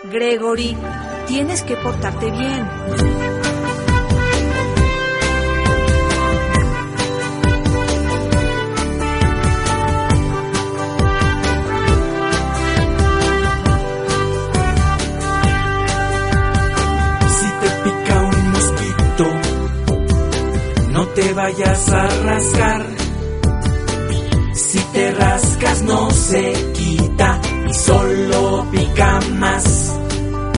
Gregory, tienes que portarte bien. Si te pica un mosquito, no te vayas a rascar. Si te rascas no se quita y solo pica más.